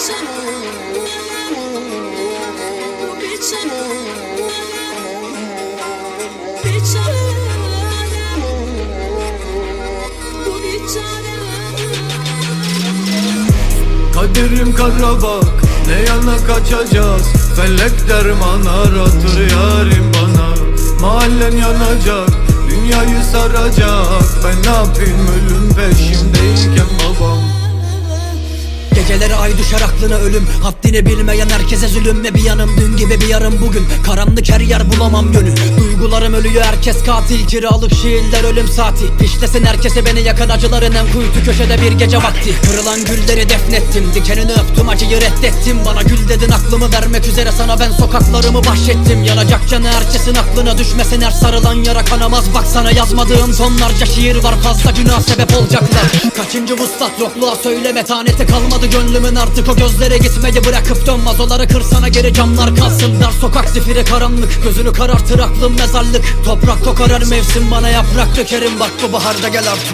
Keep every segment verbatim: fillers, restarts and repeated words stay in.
Kaderim kara bak, ne yana kaçacağız? Felek derman aratır yarim bana. Mahallen yanacak, dünyayı saracak. Ben ne yapayım ölüm peşimdeyken babam. Geceleri ay düşer aklına ölüm, haddini bilmeyen herkese zulüm. Ve bir yanım dün gibi bir yarım bugün, karanlık her yer bulamam yönü. Duygularım ölüyor, herkes katil, kiralık şiirler ölüm saati. Pişlesin herkese beni yakan acıların en kuytu köşede bir gece vakti. Kırılan gülleri defnettim, dikenini öptüm, acıyı reddettim. Bana gül dedin, aklımı vermek üzere sana ben sokaklarımı bahşettim. Yanacak canı herkesin aklına düşmesin, her sarılan yara kanamaz. Bak sana yazmadığım tonlarca şiir var, fazla günah sebep olacaklar. Kaçıncı vuslat, yokluğa söyle metaneti kalmadı gönlümün, artık o gözlere gitmeyi bırakıp dön. Vazoları kırsana geri, camlar kalsın dar sokak, zifiri karanlık, gözünü karartır aklım mezarlık. Toprak kokar her mevsim, bana yaprak dökerim, bak bu baharda gel artık.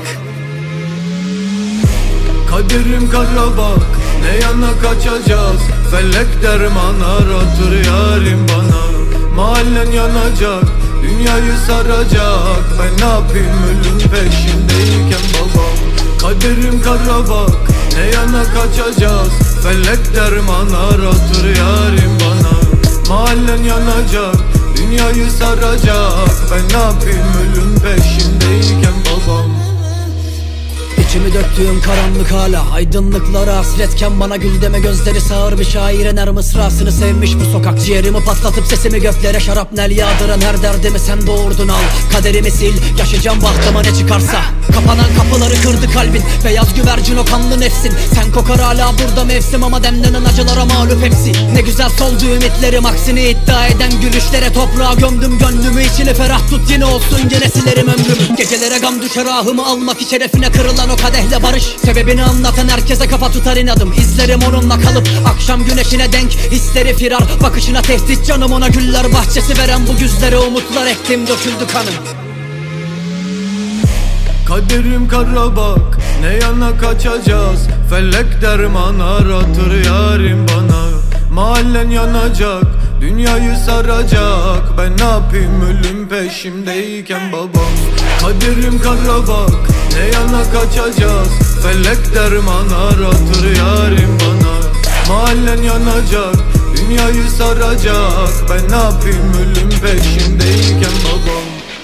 Kaderim kara bak, ne yana kaçacağız? Felek derman aratır yarim bana. Mahallen yanacak, dünyayı saracak. Ben ne yapayım ölüm peşindeyken babam. Kaderim kara bak, ne yana kaçacağız? Felek derman aratır yarim bana. Mahallen yanacak, dünyayı saracak. Ben ne yapayım ölüm peşindeyken babam. İçimi döktüğüm karanlık hala, aydınlıklara hasretken bana gül deme gözleri sağır bir şairin her mısrasını sevmiş bu sokak. Ciğerimi patlatıp sesimi göklere şarapnel yağdıran her derdimi sen doğurdun al. Kaderimi sil, yaşayacağım bahtıma ne çıkarsa. Kapanan kapıları kırdı kalbin, beyaz güvercin o kanlı nefsin. Sen kokar hala burada mevsim ama demlenen acılara mağlup hepsi. Ne güzel soldu ümitlerim, aksini iddia eden gülüşlere toprağa gömdüm gönlümü. İçini ferah tut, yine olsun yine silerim ömrümü. Gecelere gam düşer ahımı almak, şerefine kırılan o kadehle barış. Sebebini anlatan herkese kafa tutar inadım, izlerim onunla kalıp akşam güneşine denk. Hisleri firar, bakışına tehdit, canım ona güller bahçesi veren bu güzlere umutlar ektim, döküldü kanım. Kaderim kara bak, ne yana kaçacağız? Felek derman aratır yarim bana. Mahallen yanacak, dünyayı saracak. Ben ne yapayım ölüm peşimdeyken babam. Kaderim kara bak, ne yana kaçacağız? Felek derman aratır yarim bana. Mahallen yanacak, dünyayı saracak. Ben ne yapayım ölüm peşimdeyken babam.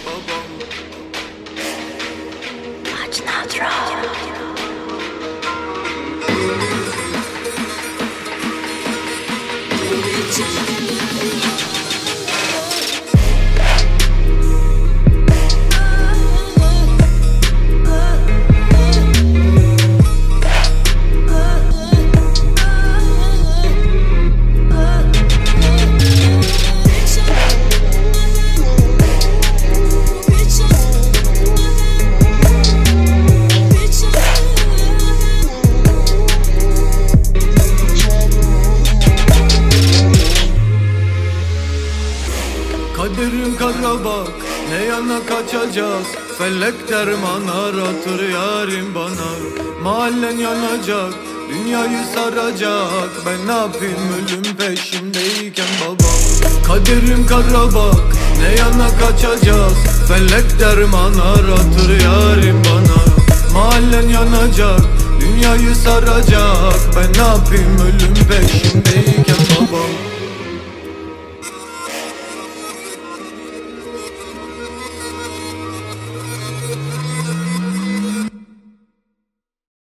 Kaderim kara bak, ne yana kaçacağız? Felek derman aratır yarim bana. Mahallen yanacak, dünyayı saracak. Ben ne yapayım ölüm peşimdeyken babam. Kaderim kara bak, ne yana kaçacağız? Felek derman aratır yarim bana. Mahallen yanacak, dünyayı saracak. Ben ne yapayım ölüm peşimdeyken babam.